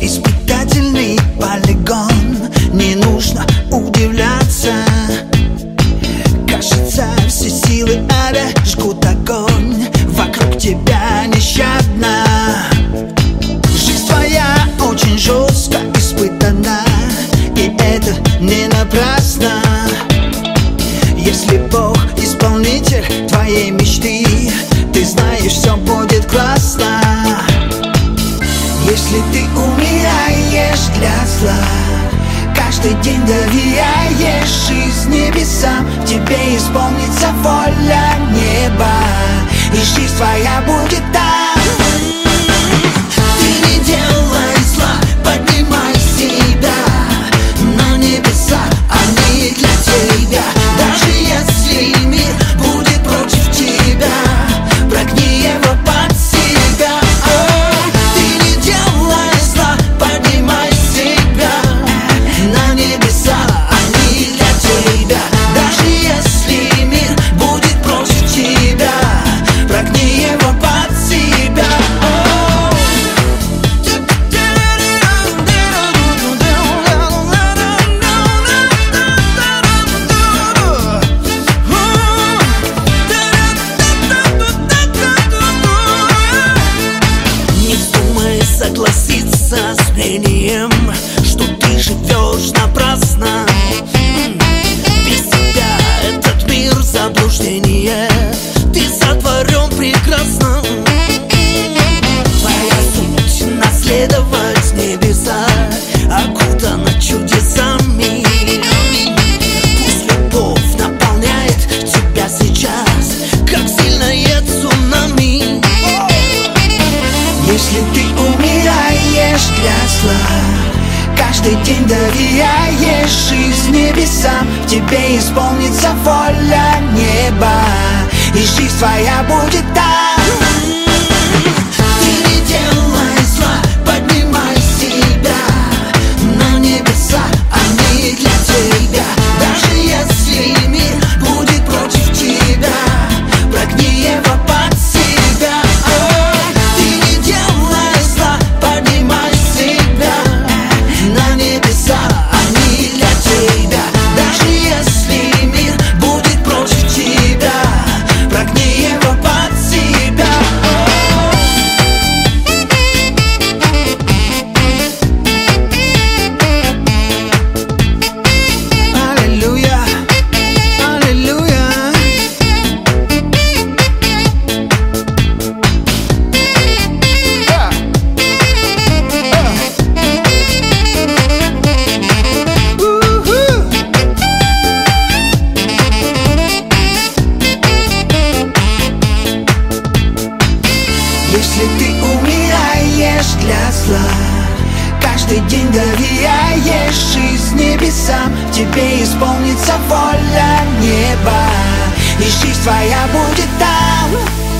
испытательный полигон. Не нужно удивляться, кажется, все силы ада жгут огонь вокруг тебя нещадно. Жизнь твоя очень жестко испытана, и это не напрасно. Если Бог исполнитель твоей мечты, ты знаешь, все будет классно. Если ты умираешь для зла, каждый день доверяешь жизнь небесам, тебе исполнится воля неба, и жизнь твоя будет там. Ты не делай зла, поднимай себя, но небеса, они для тебя. Даже если мир будет против тебя, прогни его под себя. Ты не делай зла, поднимай себя, на небеса, они для тебя. Даже если мир будет против тебя, прогни его под себя. Согласиться с мнением, что ты живешь напрасно. Без тебя этот мир заблуждение, ты сотворен прекрасно. Твоя суть — наследовать небеса, окутана чудесами. Пусть любовь наполняет тебя сейчас, как сильное цунами. Если ты умираешь для зла, каждый день доверяешь жизнь небесам, тебе исполнится воля неба, и жизнь твоя будет там. Ты не делай зла, поднимай себя, но небеса, они для тебя. Даже если мир будет против тебя, прогни его под себя. Если ты умираешь для зла, каждый день доверяешь жизнь небесам, тебе исполнится воля неба, и жизнь твоя будет там.